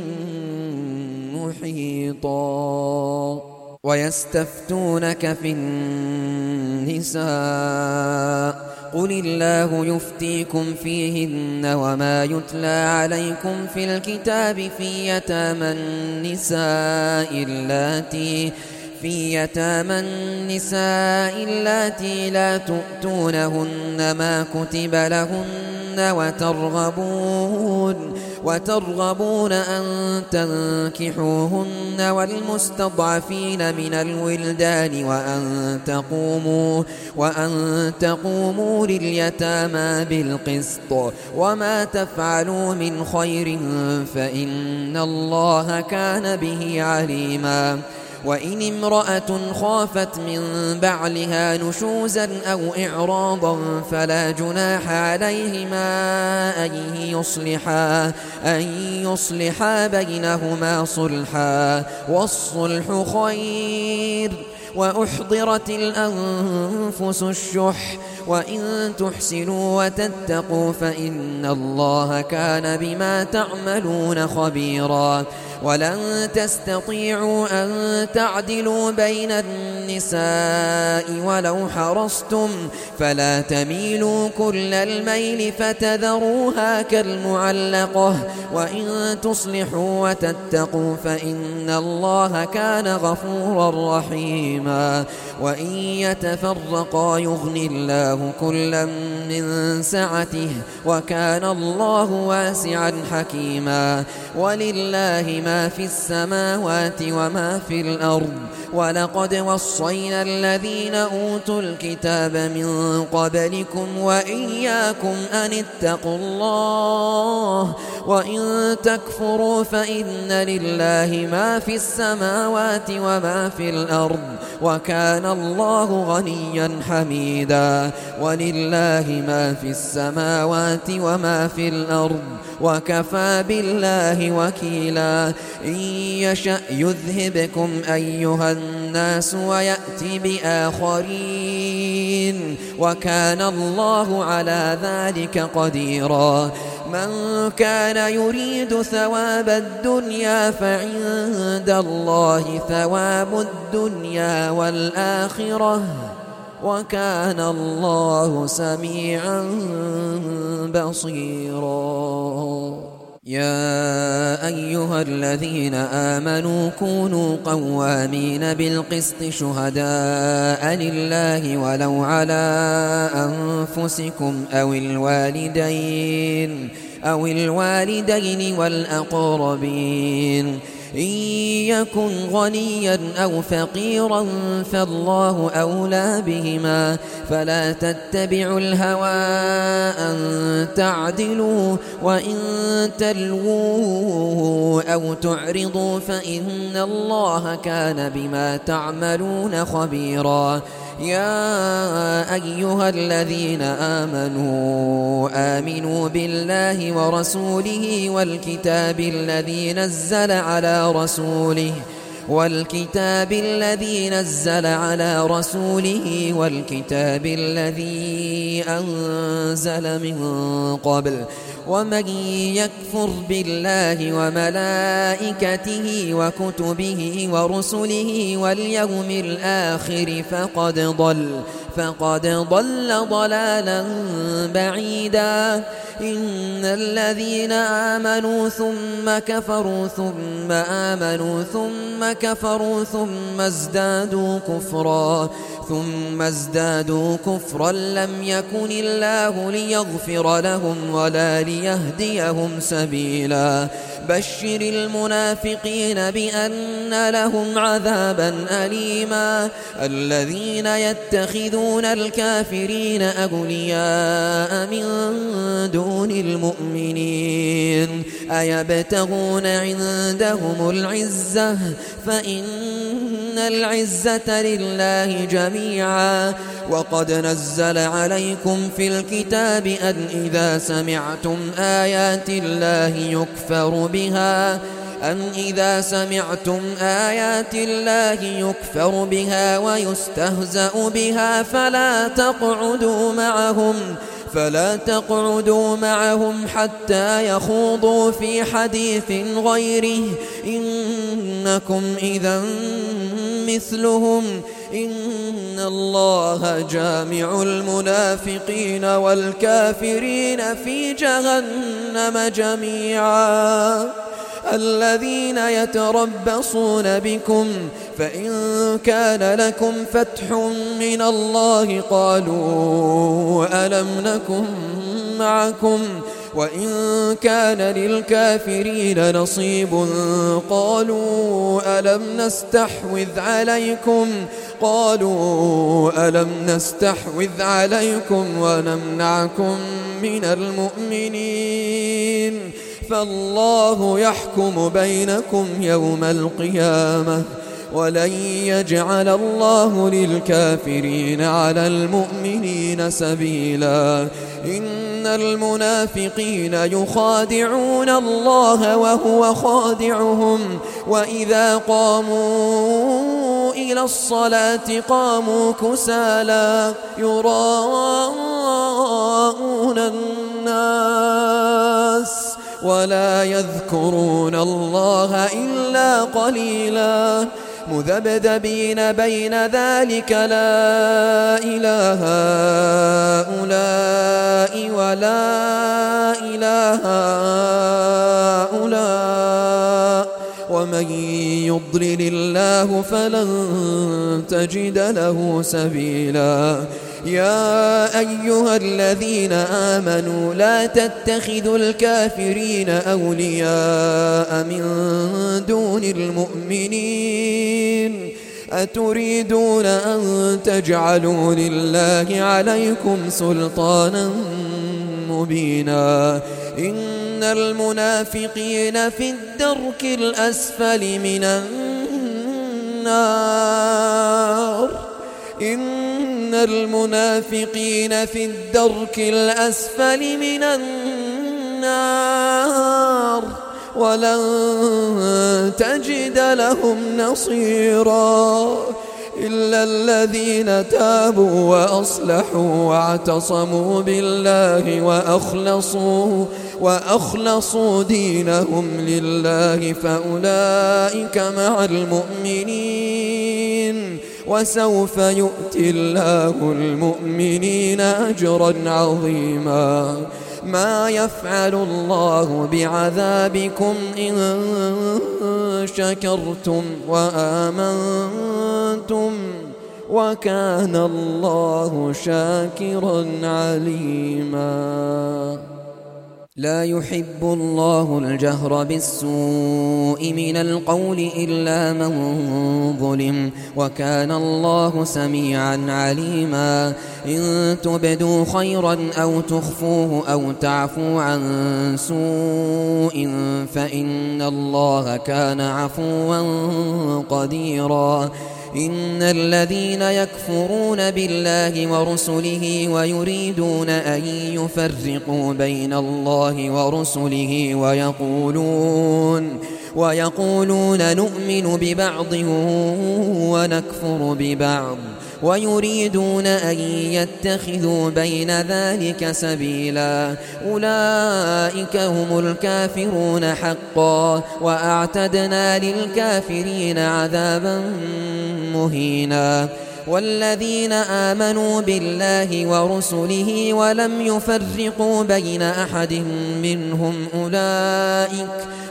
محيطا. ويستفتونك في النساء قل الله يفتيكم فيهن وما يتلى عليكم في الكتاب في يتامى النساء اللاتي في يتامى النساء اللاتي لا تؤتونهن ما كتب لهن وترغبون وترغبون أن تنكحوهن والمستضعفين من الولدان وأن تقوموا وأن تقوموا لليتامى بالقسط. وما تفعلوا من خير فإن الله كان به عليما. وإن امرأة خافت من بعلها نشوزا أو إعراضا فلا جناح عليهما أن يصلحا, أن يصلحا بينهما صلحا والصلح خير. وأحضرت الأنفس الشح وإن تحسنوا وتتقوا فإن الله كان بما تعملون خبيرا ولن تستطيعوا أن تعدلوا بين النساء ولو حرصتم فلا تميلوا كل الميل فتذروها كالمعلقة وإن تصلحوا وتتقوا فإن الله كان غفورا رحيما وإن يتفرقا يغني الله كلا من سعته وكان الله واسعا حكيما ولله ما في السماوات وما في الأرض ولقد وصينا الذين أوتوا الكتاب من قبلكم وإياكم أن اتقوا الله وإن تكفروا فإن لله ما في السماوات وما في الأرض وكان الله غنيا حميدا ولله ما في السماوات وما في الأرض وكفى بالله وكيلا إن يشأ يذهبكم أيها الناس ويأتي بآخرين وكان الله على ذلك قديرا من كان يريد ثواب الدنيا فعند الله ثواب الدنيا والآخرة وكان الله سميعا بصيرا يا أيها الذين آمنوا كونوا قوامين بالقسط شهداء لله ولو على أنفسكم أو الوالدين أو الوالدين والأقربين إن يكن غنيا أو فقيرا فالله أولى بهما فلا تتبعوا الهوى أن تعدلوا وإن تلووا أو تعرضوا فإن الله كان بما تعملون خبيرا يا أيها الذين آمنوا آمنوا بالله ورسوله والكتاب الذي نزل على رسوله والكتاب الذي نزل على رسوله والكتاب الذي أنزل من قبل ومن يكفر بالله وملائكته وكتبه ورسله واليوم الآخر فقد ضل فقد ضل ضلالا بعيدا إن الذين آمنوا ثم كفروا ثم آمنوا ثم كفروا ثم ازدادوا كفرا ثم ازدادوا كفرا لم يكن الله ليغفر لهم ولا ليهديهم سبيلا بشر المنافقين بأن لهم عذابا أليما الذين يتخذون الكافرين أولياء من دون المؤمنين أيبتغون عندهم العزة فإن العزة لله جميعا وقد نزل عليكم في الكتاب أن إذا سمعتم آيات الله يكفر بها أن إذا سمعتم آيات الله يكفر بها ويستهزأ بها فلا تقعدوا معهم فلا تقعدوا معهم حتى يخوضوا في حديث غيره إنكم إذا مثلهم إن الله جامع المنافقين والكافرين في جهنم جميعا الذين يتربصون بكم فإن كان لكم فتح من الله قالوا ألم نكن معكم وإن كان للكافرين نصيب قالوا ألم نستحوذ عليكم قالوا ألم نستحوذ عليكم ونمنعكم من المؤمنين فالله يحكم بينكم يوم القيامة ولن يجعل الله للكافرين على المؤمنين سبيلا إن المنافقين يخادعون الله وهو خادعهم وإذا قاموا إلى الصلاة قاموا كسالى يراءون الناس ولا يذكرون الله إلا قليلا مذبذبين بين ذلك لا إله هؤلاء ولا إله هؤلاء ومن يضلل الله فلن تجد له سبيلا يا أيها الذين آمنوا لا تتخذوا الكافرين أولياء من دون المؤمنين أتريدون أن تجعلوا لله عليكم سلطانا مبينا إن المنافقين في الدرك الأسفل من النار إن المنافقين في الدرك الأسفل من النار ولن تجد لهم نصيرا إلا الذين تابوا وأصلحوا واعتصموا بالله وأخلصوا وأخلصوا دينهم لله فأولئك مع المؤمنين وسوف يؤتي الله المؤمنين أجرا عظيما ما يفعل الله بعذابكم إن شكرتم وآمنتم وكان الله شاكرا عليما لا يحب الله الجهر بالسوء من القول إلا من ظلم وكان الله سميعا عليما إن تبدوا خيرا أو تخفوه أو تعفوا عن سوء فإن الله كان عفوا قديرا إن الذين يكفرون بالله ورسله ويريدون أن يفرقوا بين الله ورسله ويقولون ويقولون نؤمن ببعض ونكفر ببعض ويريدون أن يتخذوا بين ذلك سبيلا أولئك هم الكافرون حقا وأعتدنا للكافرين عذابا مهينا والذين آمنوا بالله ورسله ولم يفرقوا بين أحد منهم أولئك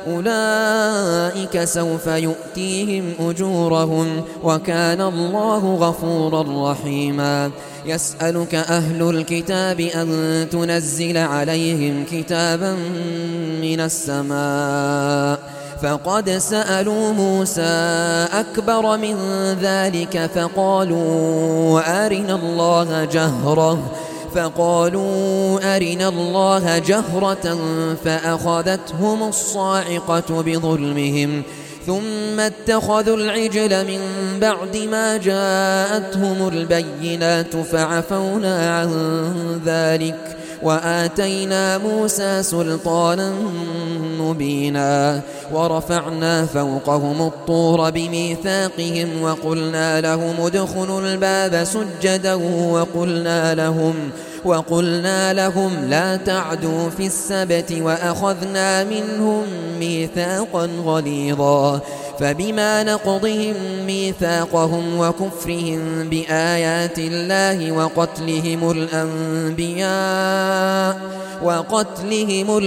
أولئك سوف يؤتيهم أجورهم وكان الله غفورا رحيما يسألك أهل الكتاب أن تنزل عليهم كتابا من السماء فقد سألوا موسى أكبر من ذلك فقالوا أرنا الله جهرة فقالوا أرنا الله جهرة فأخذتهم الصاعقة بظلمهم ثم اتخذوا العجل من بعد ما جاءتهم البينات فعفونا عن ذلك وآتينا موسى سلطانا مبينا ورفعنا فوقهم الطور بميثاقهم وقلنا لهم ادخلوا الباب سجدا وقلنا لهم وقلنا لهم لا تعدوا في السبت وأخذنا منهم ميثاقا غليظا فبما نقضهم ميثاقهم وكفرهم بآيات الله وقتلهم الأنبياء وقتلهم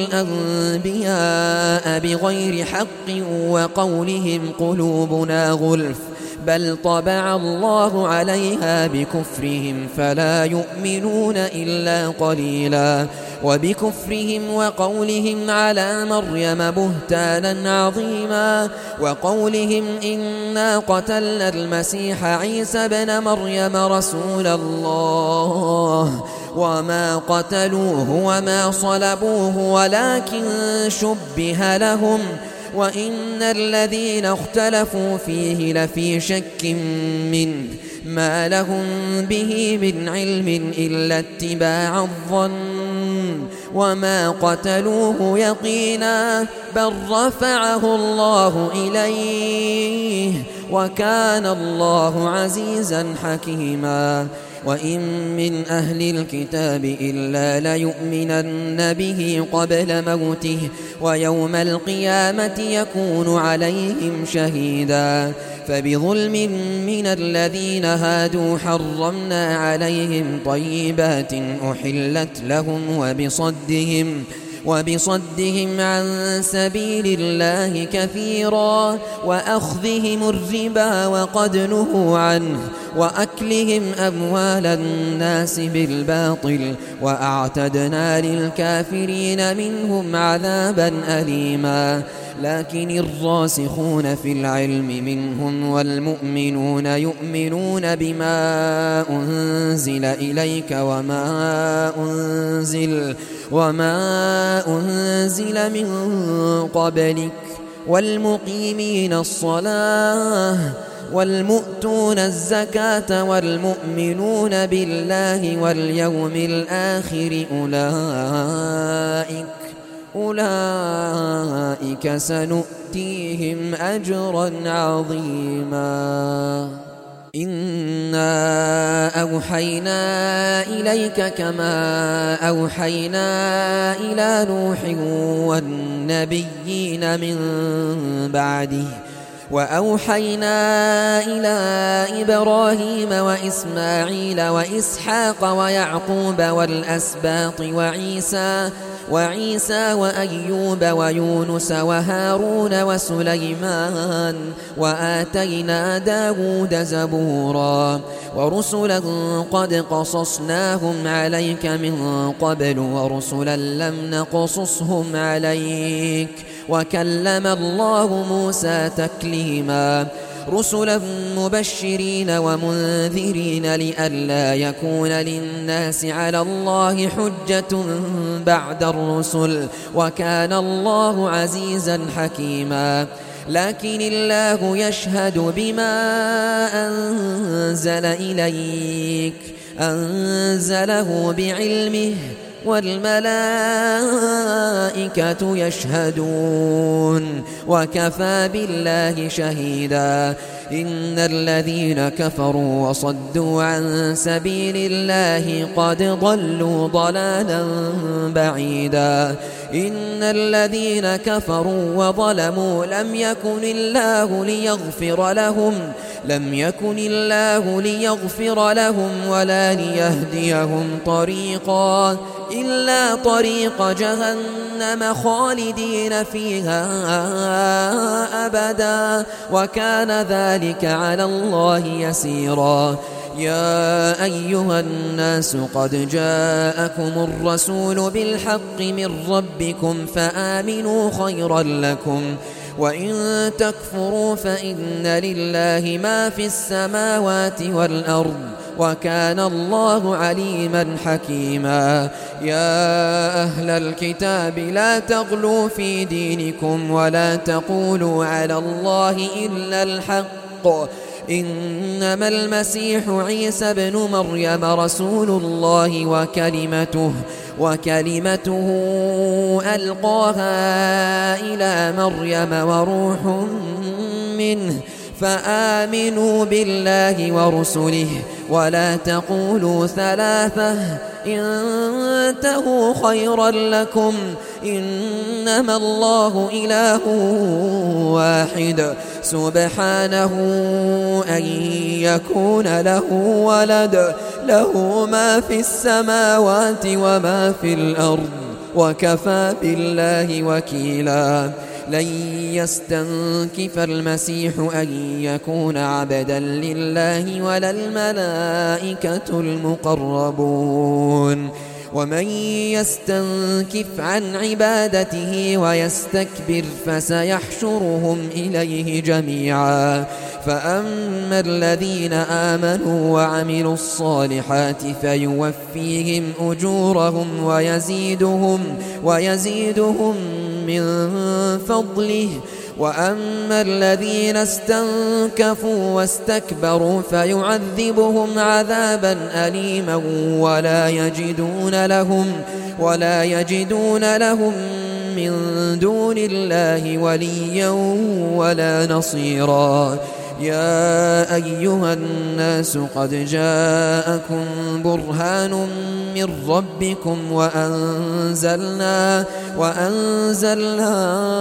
الأنبياء بغير حق وقولهم قلوبنا غلف بل طبع الله عليها بكفرهم فلا يؤمنون إلا قليلا وبكفرهم وقولهم على مريم بهتانا عظيما وقولهم إنا قتلنا المسيح عيسى بن مريم رسول الله وما قتلوه وما صلبوه ولكن شبه لهم وإن الذين اختلفوا فيه لفي شك منه ما لهم به من علم إلا اتباع الظن وما قتلوه يقينا بل رفعه الله إليه وكان الله عزيزا حكيما وإن من أهل الكتاب إلا ليؤمنن به قبل موته ويوم القيامة يكون عليهم شهيدا فبظلم من الذين هادوا حرمنا عليهم طيبات أحلت لهم وبصدهم وبصدهم عن سبيل الله كثيرا وأخذهم الربا وقد نهوا عنه وأكلهم أموال الناس بالباطل وأعتدنا للكافرين منهم عذابا أليما لكن الراسخون في العلم منهم والمؤمنون يؤمنون بما أنزل إليك وما أنزل وما أنزل من قبلك والمقيمين الصلاة والمؤتون الزكاة والمؤمنون بالله واليوم الآخر أولئك أولئك سنؤتيهم أجرا عظيما إنا أوحينا إليك كما أوحينا إلى نوح والنبيين من بعده وأوحينا إلى إبراهيم وإسماعيل وإسحاق ويعقوب والأسباط وعيسى وعيسى وأيوب ويونس وهارون وسليمان وآتينا داود زبورا ورسلا قد قصصناهم عليك من قبل ورسلا لم نقصصهم عليك وكلم الله موسى تكليما رسلا مبشرين ومنذرين لئلا يكون للناس على الله حجة بعد الرسل وكان الله عزيزا حكيما لكن الله يشهد بما أنزل إليك أنزله بعلمه والملائكة يشهدون وكفى بالله شهيدا إن الذين كفروا وصدوا عن سبيل الله قد ضلوا ضلالا بعيدا إن الذين كفروا وظلموا لم يكن الله ليغفر لهم لم يكن الله ليغفر لهم ولا ليهديهم طريقا إلا طريق جهنم خالدين فيها أبدا وكان ذلك على الله يسيرا يا أيها الناس قد جاءكم الرسول بالحق من ربكم فآمنوا خيرا لكم وإن تكفروا فإن لله ما في السماوات والأرض وكان الله عليما حكيما يا أهل الكتاب لا تغلوا في دينكم ولا تقولوا على الله إلا الحق إنما المسيح عيسى ابن مريم رسول الله وكلمته وكلمته ألقاها إلى مريم وروح منه فآمنوا بالله ورسله ولا تقولوا ثلاثة انتهوا خيرا لكم إنما الله إله واحد سبحانه أن يكون له ولد له ما في السماوات وما في الأرض وكفى بالله وكيلا لن يستنكف المسيح أن يكون عبدا لله ولا الملائكة المقربون ومن يستنكف عن عبادته ويستكبر فسيحشرهم إليه جميعا فأما الذين آمنوا وعملوا الصالحات فيوفيهم أجورهم ويزيدهم ويزيدهم من فضله وأما الذين استنكفوا واستكبروا فيعذبهم عذابا أليما ولا يجدون لهم ولا يجدون لهم من دون الله وليا ولا نصيرا يا أيها الناس قد جاءكم برهان من ربكم وأنزلنا, وأنزلنا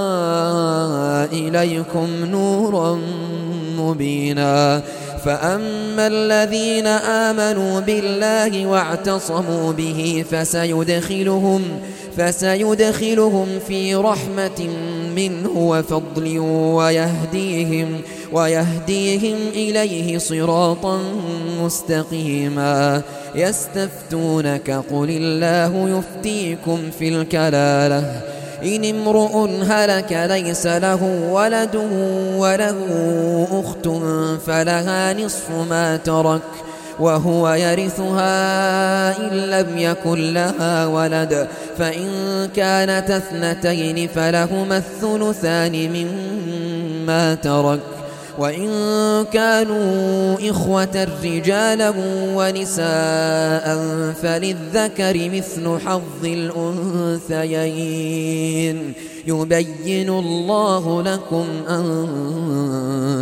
إليكم نورا مبينا فأما الذين آمنوا بالله واعتصموا به فسيدخلهم, فسيدخلهم في رحمة منه وفضل ويهديهم, ويهديهم إليه صراطا مستقيما يستفتونك قل الله يفتيكم في الكلالة إن امرؤ هلك ليس له ولد وله أخت فلها نصف ما ترك وهو يرثها إن لم يكن لها ولد فإن كانت اثنتين فلهما الثلثان مما ترك وإن كانوا إخوة رجالا ونساء فللذكر مثل حظ الأنثيين يبين الله لكم أن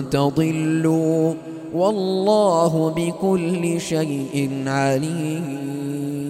تضلوا والله بكل شيء عليم.